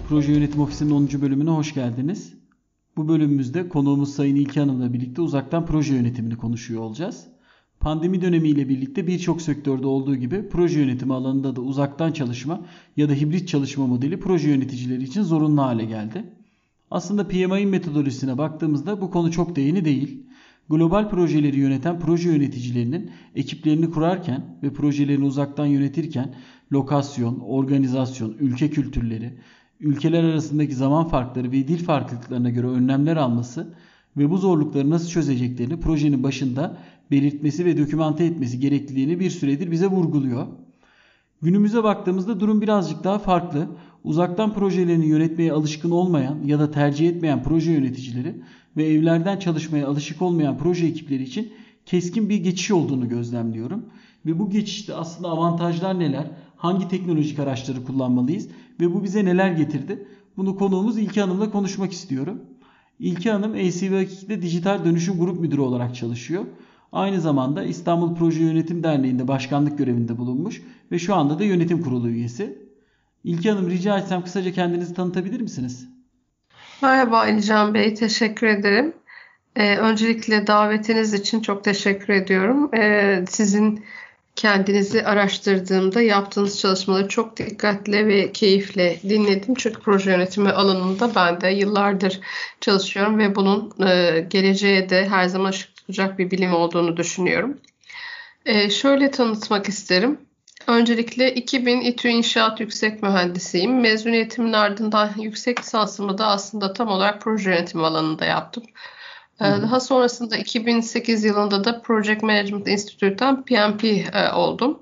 Proje Yönetim Ofisi'nin 10. bölümüne hoş geldiniz. Bu bölümümüzde konuğumuz Sayın İlki Hanım'la birlikte uzaktan proje yönetimini konuşuyor olacağız. Pandemi dönemiyle birlikte birçok sektörde olduğu gibi proje yönetimi alanında da uzaktan çalışma ya da hibrit çalışma modeli proje yöneticileri için zorunlu hale geldi. Aslında PMI'nin metodolojisine baktığımızda bu konu çok da yeni değil. Global projeleri yöneten proje yöneticilerinin ekiplerini kurarken ve projelerini uzaktan yönetirken lokasyon, organizasyon, ülke kültürleri, ülkeler arasındaki zaman farkları ve dil farklılıklarına göre önlemler alması ve bu zorlukları nasıl çözeceklerini projenin başında belirtmesi ve dokümante etmesi gerekliliğini bir süredir bize vurguluyor. Günümüze baktığımızda durum birazcık daha farklı. Uzaktan projelerini yönetmeye alışkın olmayan ya da tercih etmeyen proje yöneticileri ve evlerden çalışmaya alışık olmayan proje ekipleri için keskin bir geçiş olduğunu gözlemliyorum. Ve bu geçişte aslında avantajlar neler, hangi teknolojik araçları kullanmalıyız ve bu bize neler getirdi? Bunu konuğumuz İlki Hanım'la konuşmak istiyorum. İlki Hanım ACV2'de Dijital Dönüşüm Grup Müdürü olarak çalışıyor. Aynı zamanda İstanbul Proje Yönetim Derneği'nde başkanlık görevinde bulunmuş ve şu anda da yönetim kurulu üyesi. İlki Hanım, rica etsem kısaca kendinizi tanıtabilir misiniz? Merhaba Ali Can Bey, teşekkür ederim. Öncelikle davetiniz için çok teşekkür ediyorum. Sizin kendinizi araştırdığımda yaptığınız çalışmaları çok dikkatle ve keyifle dinledim. Çünkü proje yönetimi alanında ben de yıllardır çalışıyorum ve bunun geleceğe de her zaman ışık tutacak bir bilim olduğunu düşünüyorum. Şöyle tanıtmak isterim. Öncelikle 2000 İTÜ İnşaat Yüksek Mühendisiyim. Mezuniyetimin ardından yüksek lisansımı da aslında tam olarak proje yönetimi alanında yaptım. Daha sonrasında 2008 yılında da Project Management Institute'dan PMP oldum.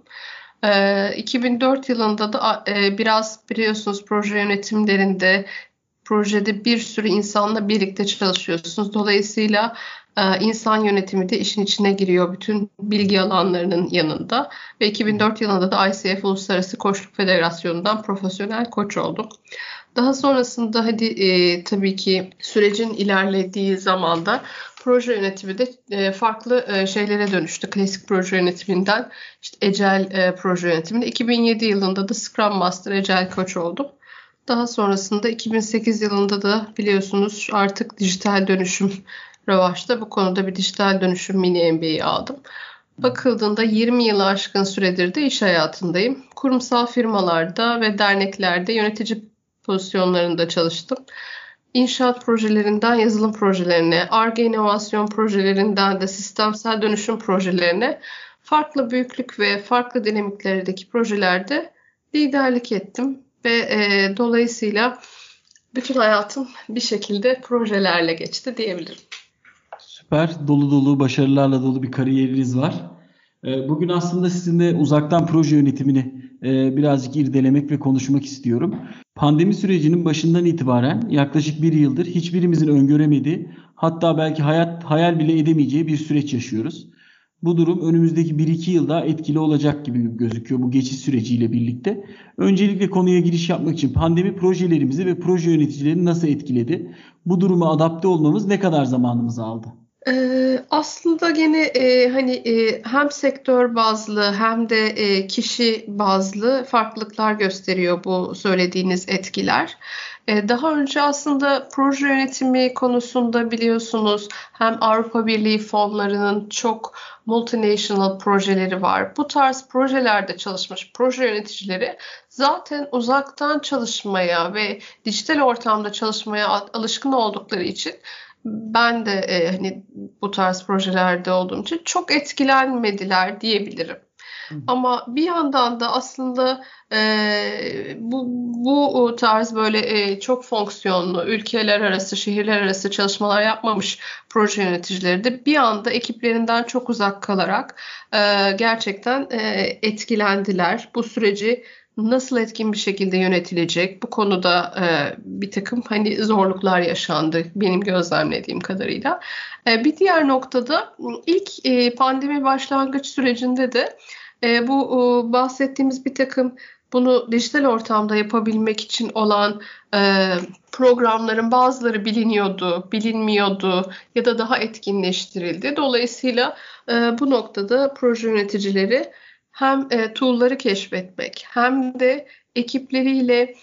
2004 yılında da biraz biliyorsunuz proje yönetimlerinde projede bir sürü insanla birlikte çalışıyorsunuz. Dolayısıyla insan yönetimi de işin içine giriyor bütün bilgi alanlarının yanında. Ve 2004 yılında da ICF Uluslararası Koçluk Federasyonu'ndan profesyonel koç oldum. Daha sonrasında tabii ki sürecin ilerlediği zamanda proje yönetimi de farklı şeylere dönüştü. Klasik proje yönetiminden işte Agile proje yönetimine. 2007 yılında da Scrum Master Agile Koç oldum. Daha sonrasında 2008 yılında da biliyorsunuz artık dijital dönüşüm revaçta. Bu konuda bir dijital dönüşüm mini MBA aldım. Bakıldığında 20 yılı aşkın süredir de iş hayatındayım. Kurumsal firmalarda ve derneklerde yönetici pozisyonlarında çalıştım. İnşaat projelerinden yazılım projelerine, Ar-Ge inovasyon projelerinden de sistemsel dönüşüm projelerine farklı büyüklük ve farklı dinamiklerdeki projelerde liderlik ettim. Ve dolayısıyla bütün hayatım bir şekilde projelerle geçti diyebilirim. Süper, dolu dolu, başarılarla dolu bir kariyeriniz var. Bugün aslında sizinle uzaktan proje yönetimini birazcık irdelemek ve konuşmak istiyorum. Pandemi sürecinin başından itibaren yaklaşık bir yıldır hiçbirimizin öngöremediği, hatta belki hayal bile edemeyeceği bir süreç yaşıyoruz. Bu durum önümüzdeki 1-2 yıl daha etkili olacak gibi gözüküyor bu geçiş süreciyle birlikte. Öncelikle konuya giriş yapmak için pandemi projelerimizi ve proje yöneticilerini nasıl etkiledi? Bu duruma adapte olmamız ne kadar zamanımızı aldı? Aslında gene hem sektör bazlı hem de kişi bazlı farklılıklar gösteriyor bu söylediğiniz etkiler. Daha önce aslında proje yönetimi konusunda biliyorsunuz hem Avrupa Birliği fonlarının çok multinational projeleri var. Bu tarz projelerde çalışmış proje yöneticileri zaten uzaktan çalışmaya ve dijital ortamda çalışmaya alışkın oldukları için ben de bu tarz projelerde olduğum için çok etkilenmediler diyebilirim. Ama bir yandan da aslında bu tarz böyle çok fonksiyonlu ülkeler arası, şehirler arası çalışmalar yapmamış proje yöneticileri de bir anda ekiplerinden çok uzak kalarak gerçekten etkilendiler. Bu süreci nasıl etkin bir şekilde yönetilecek? Bu konuda bir takım zorluklar yaşandı benim gözlemlediğim kadarıyla. Bir diğer noktada ilk pandemi başlangıç sürecinde de bu bahsettiğimiz bir takım bunu dijital ortamda yapabilmek için olan programların bazıları biliniyordu, bilinmiyordu ya da daha etkinleştirildi. Dolayısıyla bu noktada proje yöneticileri hem tool'ları keşfetmek hem de ekipleriyle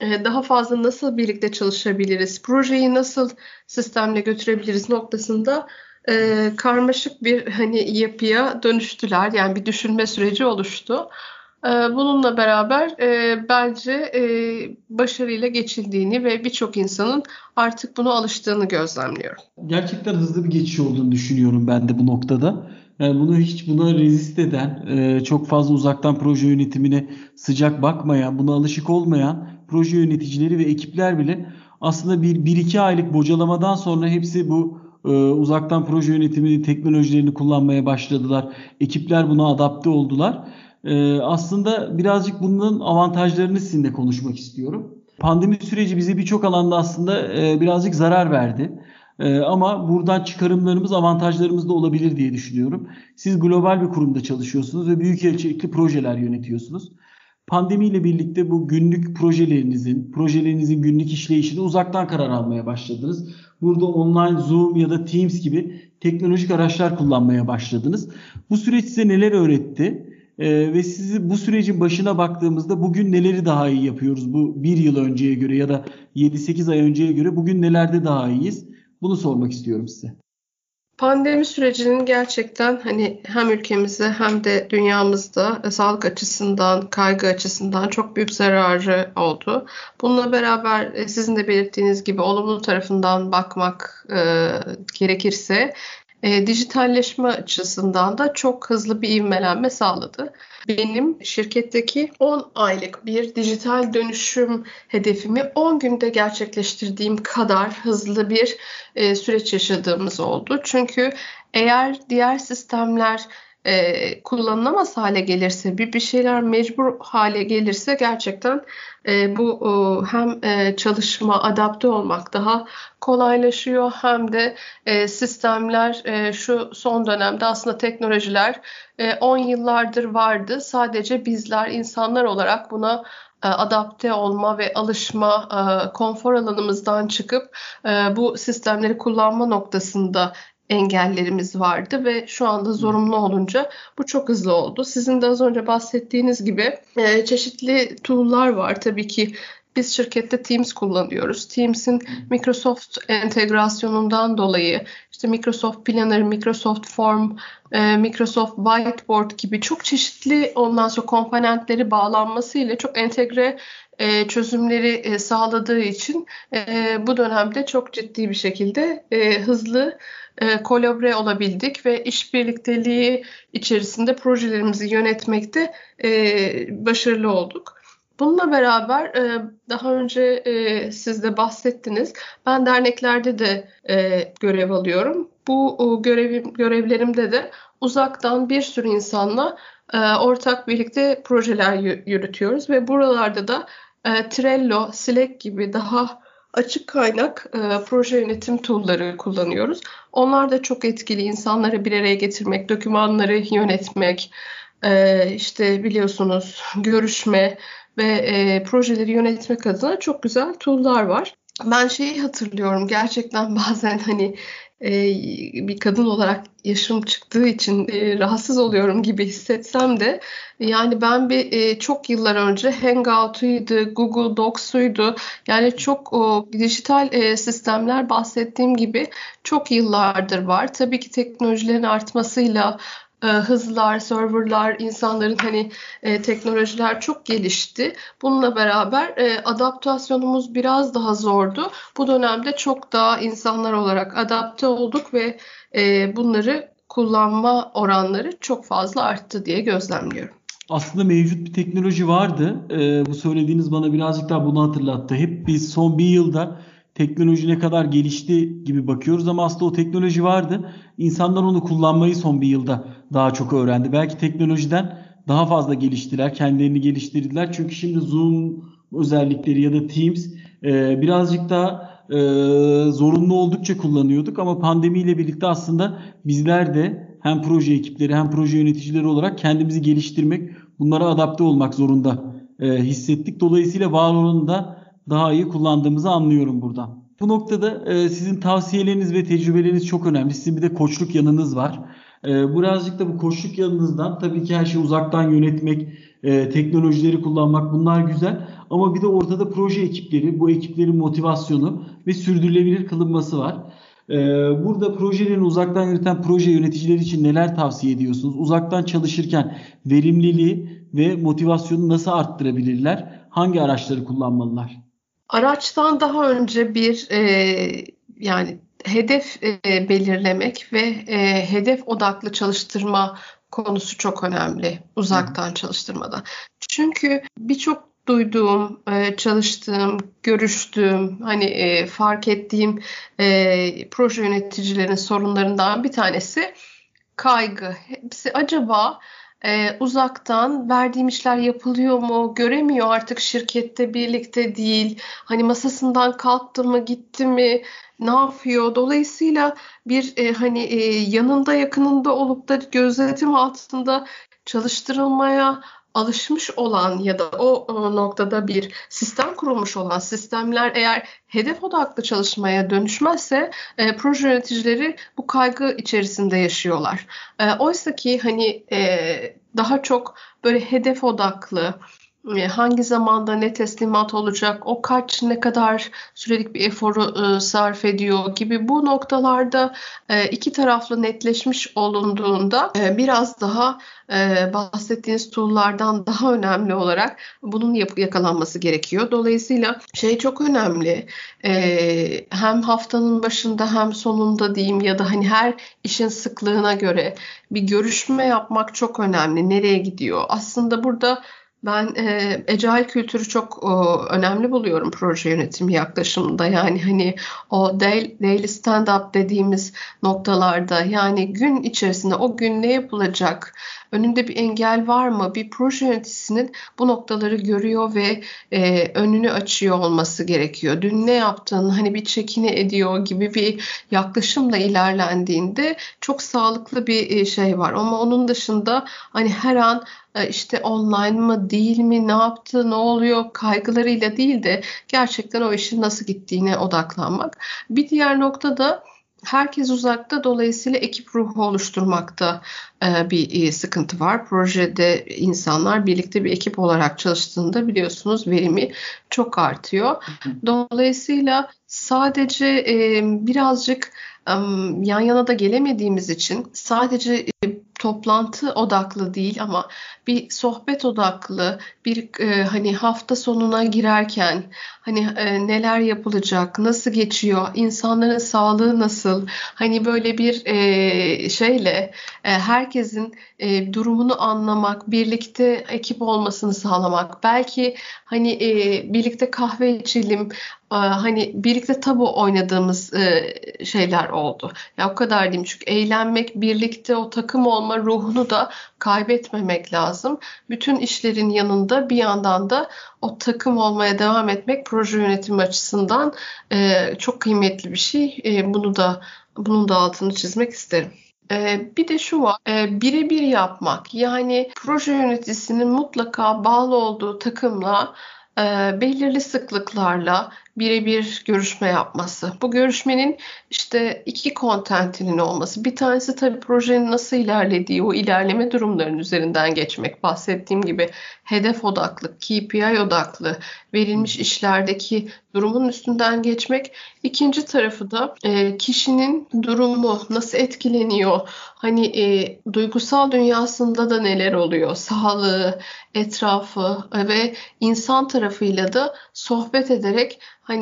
daha fazla nasıl birlikte çalışabiliriz, projeyi nasıl sistemle götürebiliriz noktasında karmaşık bir hani yapıya dönüştüler. Yani bir düşünme süreci oluştu. Bununla beraber bence başarıyla geçildiğini ve birçok insanın artık buna alıştığını gözlemliyorum. Gerçekten hızlı bir geçiş olduğunu düşünüyorum ben de bu noktada. Yani buna rezist eden, çok fazla uzaktan proje yönetimine sıcak bakmayan, buna alışık olmayan proje yöneticileri ve ekipler bile aslında bir iki aylık bocalamadan sonra hepsi bu uzaktan proje yönetimi teknolojilerini kullanmaya başladılar. Ekipler buna adapte oldular. Aslında birazcık bunun avantajlarını sizinle konuşmak istiyorum. Pandemi süreci bize birçok alanda aslında birazcık zarar verdi. Ama buradan çıkarımlarımız, avantajlarımız da olabilir diye düşünüyorum. Siz global bir kurumda çalışıyorsunuz ve büyük ölçekli projeler yönetiyorsunuz. Pandemiyle birlikte bu günlük projelerinizin günlük işleyişini uzaktan karar almaya başladınız. Burada online Zoom ya da Teams gibi teknolojik araçlar kullanmaya başladınız. Bu süreç size neler öğretti? Ve sizi bu sürecin başına baktığımızda bugün neleri daha iyi yapıyoruz? Bu bir yıl önceye göre ya da 7-8 ay önceye göre bugün nelerde daha iyiyiz? Bunu sormak istiyorum size. Pandemi sürecinin gerçekten hani hem ülkemizde hem de dünyamızda sağlık açısından, kaygı açısından çok büyük zararı oldu. Bununla beraber sizin de belirttiğiniz gibi olumlu tarafından bakmak gerekirse dijitalleşme açısından da çok hızlı bir ivmelenme sağladı. Benim şirketteki 10 aylık bir dijital dönüşüm hedefimi 10 günde gerçekleştirdiğim kadar hızlı bir süreç yaşadığımız oldu. Çünkü eğer diğer sistemler kullanılamaz hale gelirse, bir şeyler mecbur hale gelirse gerçekten bu hem çalışma, adapte olmak daha kolaylaşıyor hem de sistemler şu son dönemde aslında teknolojiler 10 yıllardır vardı. Sadece bizler insanlar olarak buna adapte olma ve alışma, konfor alanımızdan çıkıp bu sistemleri kullanma noktasında engellerimiz vardı ve şu anda zorunlu olunca bu çok hızlı oldu. Sizin de az önce bahsettiğiniz gibi çeşitli tool'lar var. Tabii ki biz şirkette Teams kullanıyoruz. Teams'in Microsoft entegrasyonundan dolayı işte Microsoft Planner, Microsoft Form, Microsoft Whiteboard gibi çok çeşitli ondan sonra komponentleri bağlanmasıyla çok entegre çözümleri sağladığı için bu dönemde çok ciddi bir şekilde hızlı kolabre olabildik ve iş birlikteliği içerisinde projelerimizi yönetmekte başarılı olduk. Bununla beraber daha önce siz de bahsettiniz. Ben derneklerde de görev alıyorum. Bu görevlerimde de uzaktan bir sürü insanla ortak birlikte projeler yürütüyoruz ve buralarda da Trello, Slack gibi daha açık kaynak proje yönetim tool'ları kullanıyoruz. Onlar da çok etkili. İnsanları bir araya getirmek, dokümanları yönetmek, işte biliyorsunuz görüşme ve projeleri yönetmek adına çok güzel tool'lar var. Ben şeyi hatırlıyorum gerçekten bazen hani bir kadın olarak yaşım çıktığı için rahatsız oluyorum gibi hissetsem de yani ben çok yıllar önce Hangout'uydu, Google Docs'uydu yani çok dijital sistemler bahsettiğim gibi çok yıllardır var. Tabii ki teknolojilerin artmasıyla hızlar, serverlar, insanların hani teknolojiler çok gelişti. Bununla beraber adaptasyonumuz biraz daha zordu. Bu dönemde çok daha insanlar olarak adapte olduk ve bunları kullanma oranları çok fazla arttı diye gözlemliyorum. Aslında mevcut bir teknoloji vardı. Bu söylediğiniz bana birazcık daha bunu hatırlattı. Hep biz son bir yılda teknoloji ne kadar gelişti gibi bakıyoruz ama aslında o teknoloji vardı. İnsanlar onu kullanmayı son bir yılda daha çok öğrendi. Belki teknolojiden daha fazla geliştiler, kendilerini geliştirdiler. Çünkü şimdi Zoom özellikleri ya da Teams birazcık daha zorunlu oldukça kullanıyorduk. Ama pandemiyle birlikte aslında bizler de hem proje ekipleri hem proje yöneticileri olarak kendimizi geliştirmek, bunlara adapte olmak zorunda hissettik. Dolayısıyla var olanı da daha iyi kullandığımızı anlıyorum buradan. Bu noktada sizin tavsiyeleriniz ve tecrübeleriniz çok önemli. Sizin bir de koçluk yanınız var. Birazcık da bu koçluk yanınızdan tabii ki her şeyi uzaktan yönetmek, teknolojileri kullanmak bunlar güzel. Ama bir de ortada proje ekipleri, bu ekiplerin motivasyonu ve sürdürülebilir kılınması var. Burada projelerin uzaktan yöneten proje yöneticileri için neler tavsiye ediyorsunuz? Uzaktan çalışırken verimliliği ve motivasyonu nasıl arttırabilirler? Hangi araçları kullanmalılar? Araçtan daha önce yani hedef belirlemek ve hedef odaklı çalıştırma konusu çok önemli Hı hı. uzaktan çalıştırmada. Çünkü birçok duyduğum, çalıştığım, görüştüğüm, fark ettiğim proje yöneticilerin sorunlarından bir tanesi kaygı. Hepsi acaba uzaktan verdiğim işler yapılıyor mu? Göremiyor artık şirkette birlikte değil. Hani masasından kalktı mı, gitti mi? Ne yapıyor? Dolayısıyla yanında yakınında olup da gözetim altında çalıştırılmaya alışmış olan ya da o noktada bir sistem kurulmuş olan sistemler eğer hedef odaklı çalışmaya dönüşmezse proje yöneticileri bu kaygı içerisinde yaşıyorlar. Oysa ki daha çok böyle hedef odaklı, hangi zamanda ne teslimat olacak, o ne kadar sürelik bir eforu sarf ediyor gibi bu noktalarda iki taraflı netleşmiş olunduğunda biraz daha bahsettiğiniz tool'lardan daha önemli olarak bunun yakalanması gerekiyor. Dolayısıyla çok önemli. Hem haftanın başında hem sonunda diyeyim ya da hani her işin sıklığına göre bir görüşme yapmak çok önemli. Nereye gidiyor? Aslında burada ben Agile kültürü çok önemli buluyorum proje yönetimi yaklaşımında. Yani hani o daily stand-up dediğimiz noktalarda yani gün içerisinde o gün ne yapılacak? Önünde bir engel var mı? Bir proje yöneticisinin bu noktaları görüyor ve önünü açıyor olması gerekiyor. Dün ne yaptın? Hani bir check-in ediyor gibi bir yaklaşımla ilerlendiğinde çok sağlıklı bir şey var. Ama onun dışında hani her an işte online mı değil mi ne yaptı ne oluyor kaygılarıyla değil de gerçekten o işin nasıl gittiğine odaklanmak. Bir diğer nokta da herkes uzakta dolayısıyla ekip ruhu oluşturmakta bir sıkıntı var. Projede insanlar birlikte bir ekip olarak çalıştığında biliyorsunuz verimi çok artıyor. Dolayısıyla sadece birazcık yan yana da gelemediğimiz için sadece toplantı odaklı değil ama bir sohbet odaklı hani hafta sonuna girerken neler yapılacak, nasıl geçiyor, insanların sağlığı nasıl, hani böyle bir herkesin durumunu anlamak, birlikte ekip olmasını sağlamak, belki birlikte kahve içelim, birlikte tabu oynadığımız şeyler oldu. Ya o kadar diyeyim çünkü eğlenmek, birlikte o takım olma ruhunu da kaybetmemek lazım. Bütün işlerin yanında bir yandan da o takım olmaya devam etmek proje yönetimi açısından çok kıymetli bir şey. Bunun da altını çizmek isterim. Bir de şu var, birebir yapmak. Yani proje yöneticisinin mutlaka bağlı olduğu takımla belirli sıklıklarla birebir görüşme yapması. Bu görüşmenin işte iki kontentinin olması. Bir tanesi tabii projenin nasıl ilerlediği, o ilerleme durumlarının üzerinden geçmek. Bahsettiğim gibi hedef odaklı, KPI odaklı, verilmiş işlerdeki durumun üstünden geçmek. İkinci tarafı da kişinin durumu nasıl etkileniyor? Duygusal dünyasında da neler oluyor? Sağlığı, etrafı ve insan tarafıyla da sohbet ederek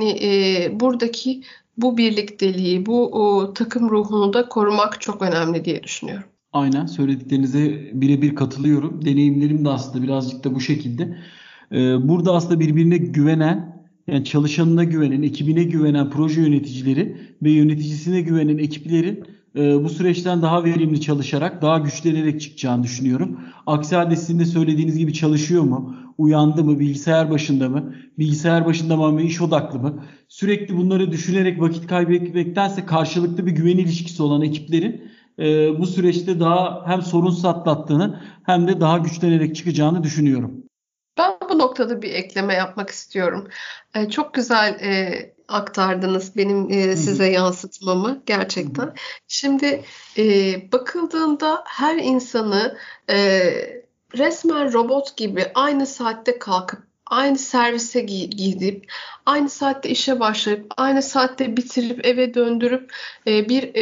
buradaki bu birlikteliği, bu takım ruhunu da korumak çok önemli diye düşünüyorum. Aynen söylediklerinize birebir katılıyorum. Deneyimlerim de aslında birazcık da bu şekilde. Burada aslında birbirine güvenen, yani çalışanına güvenen, ekibine güvenen proje yöneticileri ve yöneticisine güvenen ekiplerin bu süreçten daha verimli çalışarak, daha güçlenerek çıkacağını düşünüyorum. Aksi halde sizin de söylediğiniz gibi çalışıyor mu? Uyandı mı? Bilgisayar başında mı? Bilgisayar başında mı ama iş odaklı mı? Sürekli bunları düşünerek vakit kaybetmektense karşılıklı bir güven ilişkisi olan ekiplerin bu süreçte daha hem sorunsuz atlattığını hem de daha güçlenerek çıkacağını düşünüyorum. Ben bu noktada bir ekleme yapmak istiyorum. Çok güzel aktardınız benim Hı hı. size yansıtmamı Hı hı. gerçekten. Şimdi bakıldığında her insanı resmen robot gibi aynı saatte kalkıp aynı servise gidip, aynı saatte işe başlayıp, aynı saatte bitirip eve döndürüp bir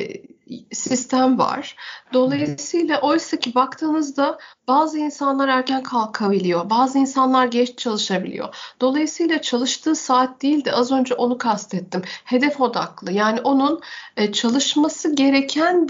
sistem var. Dolayısıyla oysa ki baktığınızda bazı insanlar erken kalkabiliyor, bazı insanlar geç çalışabiliyor. Dolayısıyla çalıştığı saat değil de az önce onu kastettim. Hedef odaklı. Yani onun çalışması gereken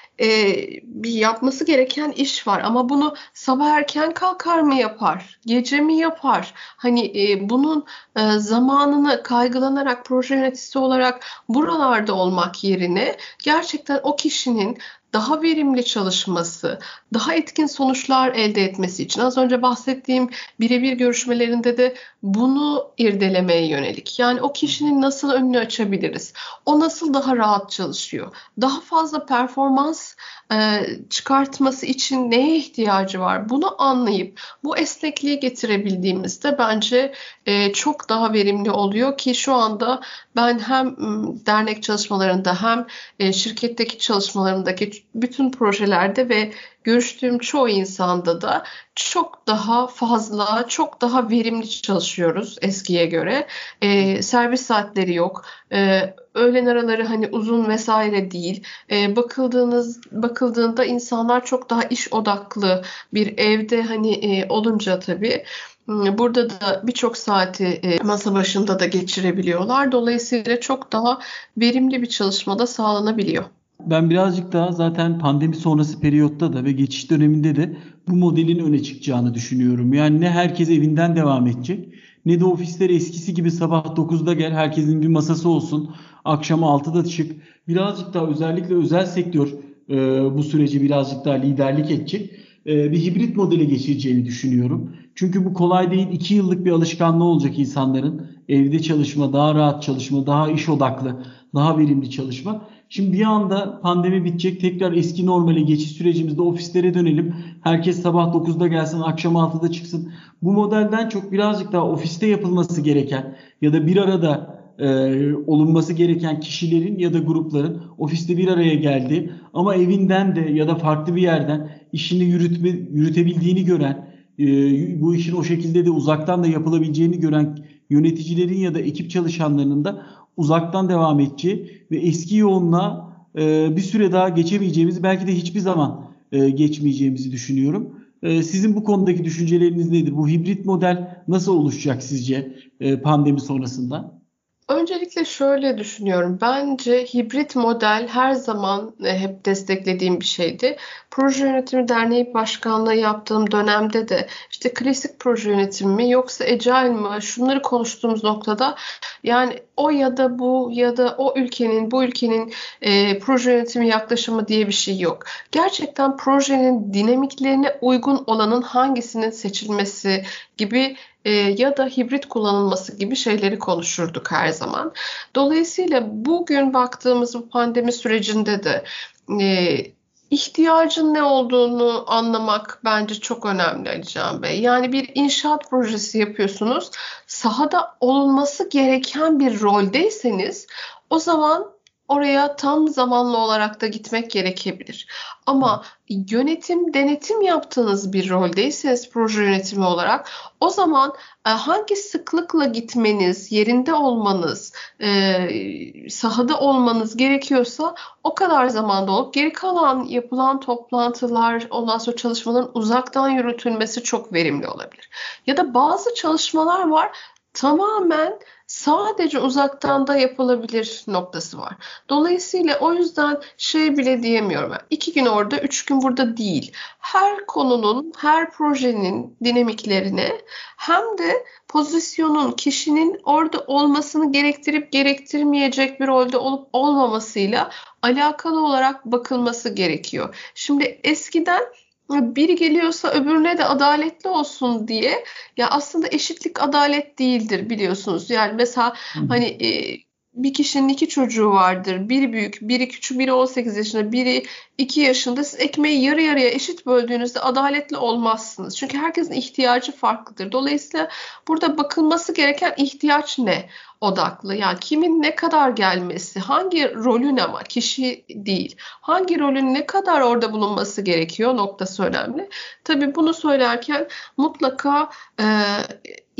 bir yapması gereken iş var ama bunu sabah erken kalkar mı yapar, gece mi yapar? Hani bunun zamanını kaygılanarak proje yöneticisi olarak buralarda olmak yerine gerçekten o kişinin daha verimli çalışması, daha etkin sonuçlar elde etmesi için az önce bahsettiğim birebir görüşmelerinde de bunu irdelemeye yönelik. Yani o kişinin nasıl önünü açabiliriz? O nasıl daha rahat çalışıyor? Daha fazla performans çıkartması için neye ihtiyacı var? Bunu anlayıp bu esnekliği getirebildiğimizde bence çok daha verimli oluyor ki şu anda ben hem dernek çalışmalarında hem şirketteki çalışmalarımdaki bütün projelerde ve görüştüğüm çoğu insanda da çok daha fazla, çok daha verimli çalışıyoruz eskiye göre. Servis saatleri yok. Öğlen araları hani uzun vesaire değil. Bakıldığında insanlar çok daha iş odaklı bir evde hani olunca tabii burada da birçok saati masa başında da geçirebiliyorlar. Dolayısıyla çok daha verimli bir çalışma da sağlanabiliyor. Ben birazcık daha zaten pandemi sonrası periyotta da ve geçiş döneminde de bu modelin öne çıkacağını düşünüyorum. Yani ne herkes evinden devam edecek ne de ofisler eskisi gibi sabah 9'da gel herkesin bir masası olsun akşam 6'da çık. Birazcık daha özellikle özel sektör bu süreci birazcık daha liderlik edecek. Bir hibrit modele geçireceğini düşünüyorum. Çünkü bu kolay değil. 2 yıllık bir alışkanlığı olacak insanların. Evde çalışma, daha rahat çalışma, daha iş odaklı, daha verimli çalışma. Şimdi bir anda pandemi bitecek. Tekrar eski normale geçiş sürecimizde ofislere dönelim. Herkes sabah 9'da gelsin, akşam 6'da çıksın. Bu modelden çok birazcık daha ofiste yapılması gereken ya da bir arada olunması gereken kişilerin ya da grupların ofiste bir araya geldiği ama evinden de ya da farklı bir yerden işini yürütebildiğini gören, bu işin o şekilde de uzaktan da yapılabileceğini gören yöneticilerin ya da ekip çalışanlarının da uzaktan devam edeceği ve eski yoğunluğa bir süre daha geçemeyeceğimizi belki de hiçbir zaman geçmeyeceğimizi düşünüyorum. Sizin bu konudaki düşünceleriniz nedir? Bu hibrit model nasıl oluşacak sizce pandemi sonrasında? Öncelikle şöyle düşünüyorum. Bence hibrit model her zaman hep desteklediğim bir şeydi. Proje Yönetimi Derneği Başkanlığı yaptığım dönemde de işte klasik proje yönetimi mi yoksa agile mi şunları konuştuğumuz noktada yani o ya da bu ya da o ülkenin bu ülkenin proje yönetimi yaklaşımı diye bir şey yok. Gerçekten projenin dinamiklerine uygun olanın hangisinin seçilmesi gibi ya da hibrit kullanılması gibi şeyleri konuşurduk her zaman. Dolayısıyla bugün baktığımız bu pandemi sürecinde de e, ihtiyacın ne olduğunu anlamak bence çok önemli Ali Can Bey. Yani bir inşaat projesi yapıyorsunuz. Sahada olması gereken bir roldeyseniz o zaman oraya tam zamanlı olarak da gitmek gerekebilir. Ama yönetim, denetim yaptığınız bir roldeyseniz proje yönetimi olarak o zaman hangi sıklıkla gitmeniz, yerinde olmanız, sahada olmanız gerekiyorsa o kadar zamanda olup geri kalan yapılan toplantılar, ondan sonra çalışmaların uzaktan yürütülmesi çok verimli olabilir. Ya da bazı çalışmalar var tamamen sadece uzaktan da yapılabilir noktası var. Dolayısıyla o yüzden şey bile diyemiyorum. Yani 2 gün orada, 3 gün burada değil. Her konunun, her projenin dinamiklerine hem de pozisyonun, kişinin orada olmasını gerektirip gerektirmeyecek bir rolde olup olmamasıyla alakalı olarak bakılması gerekiyor. Şimdi eskiden biri geliyorsa öbürüne de adaletli olsun diye ya aslında eşitlik adalet değildir biliyorsunuz. Yani mesela hani bir kişinin 2 çocuğu vardır. Biri büyük, biri küçük, biri 18 yaşında, biri 2 yaşında. Siz ekmeği yarı yarıya eşit böldüğünüzde adaletli olmazsınız. Çünkü herkesin ihtiyacı farklıdır. Dolayısıyla burada bakılması gereken ihtiyaç ne? Odaklı. Yani kimin ne kadar gelmesi, hangi rolün ama kişi değil. Hangi rolün ne kadar orada bulunması gerekiyor noktası önemli. Tabii bunu söylerken mutlaka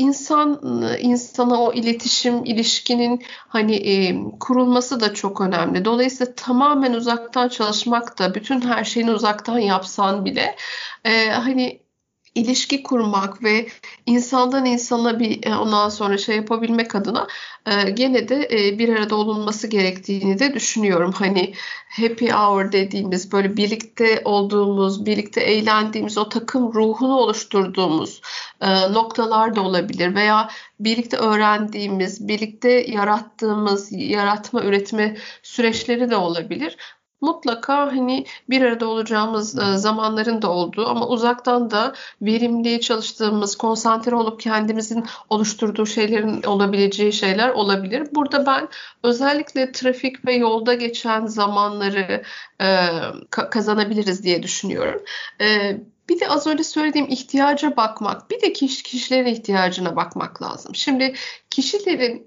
insan insana o iletişim, ilişkinin hani kurulması da çok önemli. Dolayısıyla tamamen uzaktan çalışmak da, bütün her şeyini uzaktan yapsan bile hani ilişki kurmak ve insandan insana bir ondan sonra şey yapabilmek adına gene de bir arada olunması gerektiğini de düşünüyorum. Hani happy hour dediğimiz, böyle birlikte olduğumuz, birlikte eğlendiğimiz, o takım ruhunu oluşturduğumuz noktalar da olabilir veya birlikte öğrendiğimiz, birlikte yarattığımız, yaratma, üretme süreçleri de olabilir. Mutlaka hani bir arada olacağımız zamanların da olduğu ama uzaktan da verimli çalıştığımız, konsantre olup kendimizin oluşturduğu şeylerin olabileceği şeyler olabilir. Burada ben özellikle trafik ve yolda geçen zamanları kazanabiliriz diye düşünüyorum. Bir de az önce söylediğim ihtiyaca bakmak, bir de kişilerin ihtiyacına bakmak lazım. Şimdi kişilerin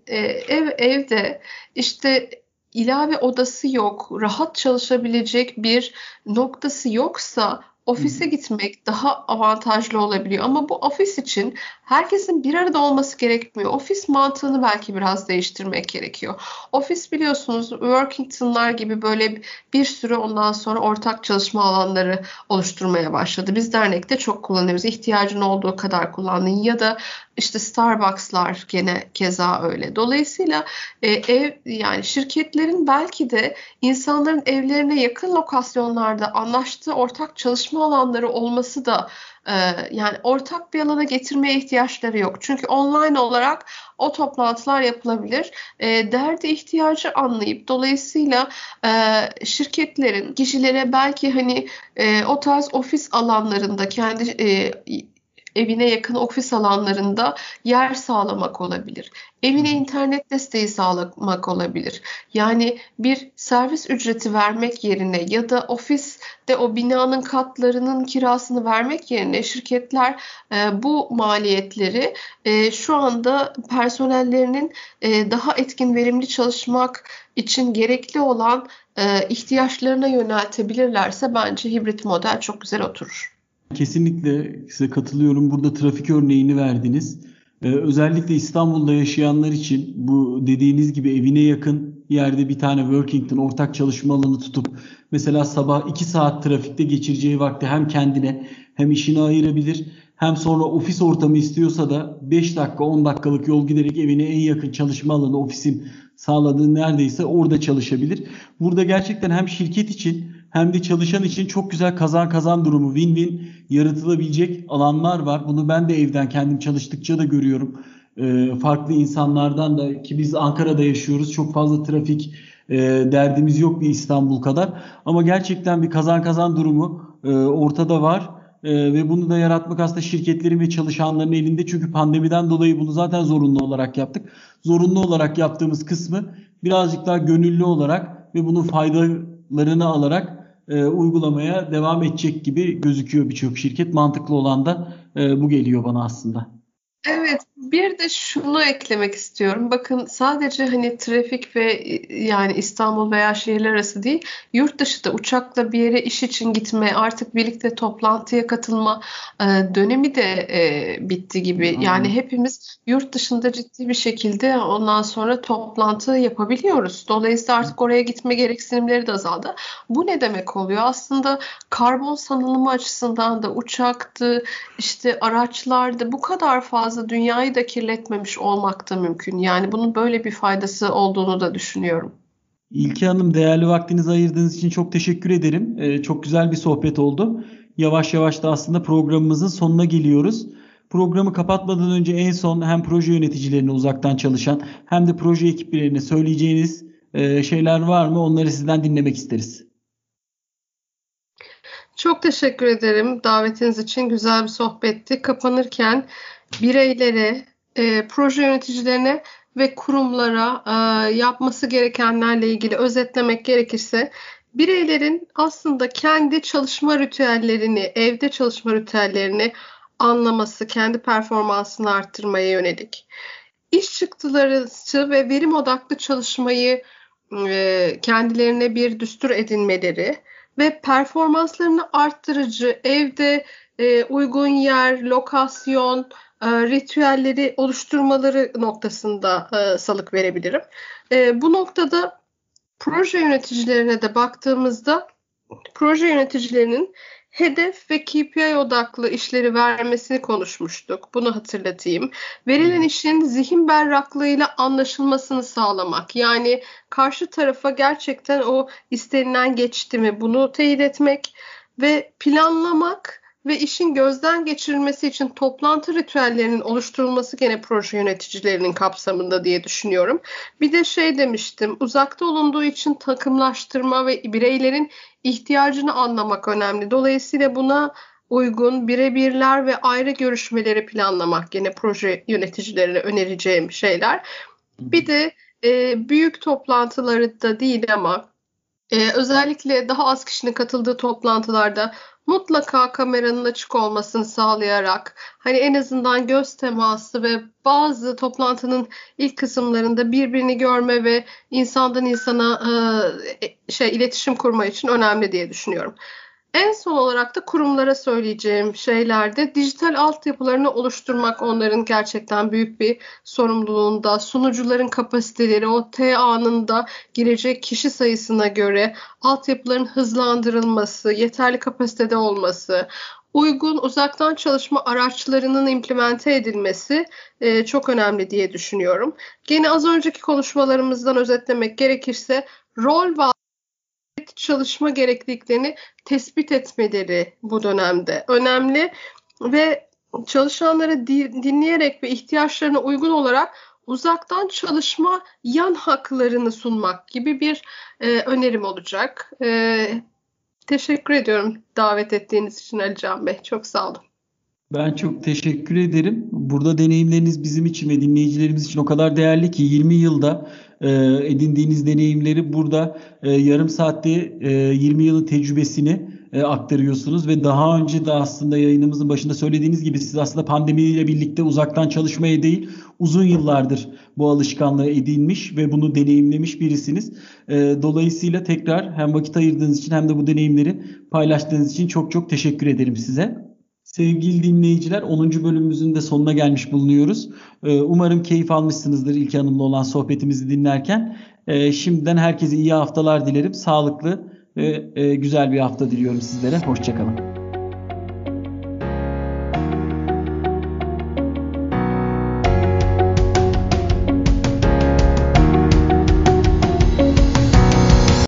evde işte ilave odası yok, rahat çalışabilecek bir noktası yoksa Hı hı. ofise gitmek daha avantajlı olabiliyor. Ama bu ofis için herkesin bir arada olması gerekmiyor. Ofis mantığını belki biraz değiştirmek gerekiyor. Ofis biliyorsunuz Workington'lar gibi böyle bir sürü ondan sonra ortak çalışma alanları oluşturmaya başladı. Biz dernekte çok kullanıyoruz. İhtiyacın olduğu kadar kullandın ya da işte Starbucks'lar gene keza öyle. Dolayısıyla yani şirketlerin belki de insanların evlerine yakın lokasyonlarda anlaştığı ortak çalışma alanları olması da e, yani ortak bir alana getirmeye ihtiyaçları yok. Çünkü online olarak o toplantılar yapılabilir. Derdi ihtiyacı anlayıp dolayısıyla şirketlerin kişilere belki hani o tarz ofis alanlarında kendi evine yakın ofis alanlarında yer sağlamak olabilir. Hı Evine hı. internet desteği sağlamak olabilir. Yani bir servis ücreti vermek yerine ya da ofiste o binanın katlarının kirasını vermek yerine şirketler bu maliyetleri şu anda personellerinin daha etkin, verimli çalışmak için gerekli olan ihtiyaçlarına yöneltebilirlerse bence hibrit model çok güzel oturur. Kesinlikle size katılıyorum. Burada trafik örneğini verdiniz. Özellikle İstanbul'da yaşayanlar için bu dediğiniz gibi evine yakın yerde bir tane Workington ortak çalışma alanı tutup mesela sabah 2 saat trafikte geçireceği vakti hem kendine hem işine ayırabilir. Hem sonra ofis ortamı istiyorsa da 5 dakika 10 dakikalık yol giderek evine en yakın çalışma alanı ofisin sağladığı neredeyse orada çalışabilir. Burada gerçekten hem şirket için hem de çalışan için çok güzel kazan kazan durumu, win-win yaratılabilecek alanlar var. Bunu ben de evden kendim çalıştıkça da görüyorum. Farklı insanlardan da, ki biz Ankara'da yaşıyoruz. Çok fazla trafik derdimiz yok bir İstanbul kadar. Ama gerçekten bir kazan kazan durumu ortada var. Ve bunu da yaratmak aslında şirketlerin ve çalışanların elinde. Çünkü pandemiden dolayı bunu zaten zorunlu olarak yaptık. Zorunlu olarak yaptığımız kısmı birazcık daha gönüllü olarak ve bunun faydalarını alarak uygulamaya devam edecek gibi gözüküyor birçok şirket. Mantıklı olan da bu geliyor bana aslında. Evet, bir de şunu eklemek istiyorum. Bakın sadece hani trafik ve yani İstanbul veya şehirler arası değil, yurt dışı da uçakla bir yere iş için gitme, artık birlikte toplantıya katılma dönemi de bitti gibi. Yani Aynen. hepimiz yurt dışında ciddi bir şekilde ondan sonra toplantı yapabiliyoruz. Dolayısıyla artık oraya gitme gereksinimleri de azaldı. Bu ne demek oluyor? Aslında karbon salınımı açısından da uçaktı, işte araçlarda bu kadar fazla dünyayı da kirletmemiş olmak da mümkün. Yani bunun böyle bir faydası olduğunu da düşünüyorum. İlki Hanım, değerli vaktinizi ayırdığınız için çok teşekkür ederim. Çok güzel bir sohbet oldu. Yavaş yavaş da aslında programımızın sonuna geliyoruz. Programı kapatmadan önce en son hem proje yöneticilerine uzaktan çalışan hem de proje ekiplerine söyleyeceğiniz şeyler var mı? Onları sizden dinlemek isteriz. Çok teşekkür ederim davetiniz için. Güzel bir sohbetti. Kapanırken bireylere, proje yöneticilerine ve kurumlara yapması gerekenlerle ilgili özetlemek gerekirse bireylerin aslında kendi çalışma ritüellerini, evde çalışma ritüellerini anlaması, kendi performansını arttırmaya yönelik. İş çıktıları ve verim odaklı çalışmayı kendilerine bir düstur edinmeleri ve performanslarını arttırıcı evde uygun yer, lokasyon, ritüelleri oluşturmaları noktasında salık verebilirim. Bu noktada proje yöneticilerine de baktığımızda proje yöneticilerinin hedef ve KPI odaklı işleri vermesini konuşmuştuk. Bunu hatırlatayım. Verilen işin zihin berraklığıyla anlaşılmasını sağlamak. Yani karşı tarafa gerçekten o istenilen geçti mi bunu teyit etmek ve planlamak ve işin gözden geçirilmesi için toplantı ritüellerinin oluşturulması gene proje yöneticilerinin kapsamında diye düşünüyorum. Bir de demiştim, uzakta olunduğu için takımlaştırma ve bireylerin ihtiyacını anlamak önemli. Dolayısıyla buna uygun birebirler ve ayrı görüşmeleri planlamak gene proje yöneticilerine önereceğim şeyler. Bir de büyük toplantıları da değil ama özellikle daha az kişinin katıldığı toplantılarda mutlaka kameranın açık olmasını sağlayarak hani en azından göz teması ve bazı toplantının ilk kısımlarında birbirini görme ve insandan insana iletişim kurma için önemli diye düşünüyorum. En son olarak da kurumlara söyleyeceğim şeylerde dijital altyapılarını oluşturmak onların gerçekten büyük bir sorumluluğunda. Sunucuların kapasiteleri o T anında girecek kişi sayısına göre altyapıların hızlandırılması, yeterli kapasitede olması, uygun uzaktan çalışma araçlarının implemente edilmesi çok önemli diye düşünüyorum. Gene az önceki konuşmalarımızdan özetlemek gerekirse rol ve çalışma gerekliliklerini tespit etmeleri bu dönemde önemli ve çalışanları dinleyerek ve ihtiyaçlarına uygun olarak uzaktan çalışma yan haklarını sunmak gibi bir önerim olacak. Teşekkür ediyorum davet ettiğiniz için Ali Can Bey. Çok sağ olun. Ben çok teşekkür ederim. Burada deneyimleriniz bizim için ve dinleyicilerimiz için o kadar değerli ki 20 yılda edindiğiniz deneyimleri burada yarım saatte 20 yılın tecrübesini aktarıyorsunuz ve daha önce de aslında yayınımızın başında söylediğiniz gibi siz aslında pandemiyle birlikte uzaktan çalışmaya değil uzun yıllardır bu alışkanlığı edinmiş ve bunu deneyimlemiş birisiniz. Dolayısıyla tekrar hem vakit ayırdığınız için hem de bu deneyimleri paylaştığınız için çok çok teşekkür ederim size. Sevgili dinleyiciler 10. bölümümüzün de sonuna gelmiş bulunuyoruz. Umarım keyif almışsınızdır İlke Hanım'la olan sohbetimizi dinlerken. Şimdiden herkese iyi haftalar dilerim. Sağlıklı ve güzel bir hafta diliyorum sizlere. Hoşça kalın.